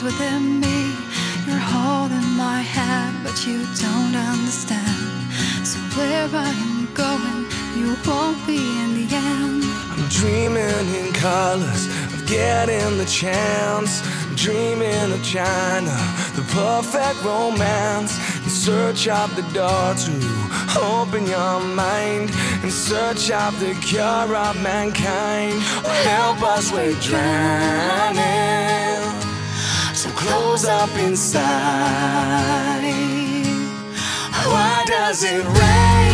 within me. You're holding my hand, but you don't understand. So where I am going, you won't be in the end. I'm dreaming in colors of getting the chance. I'm dreaming of China, the perfect romance. In search of the door to open your mind, in search of the cure of mankind. Oh, help us, we're drowning, so close up inside. Why does it rain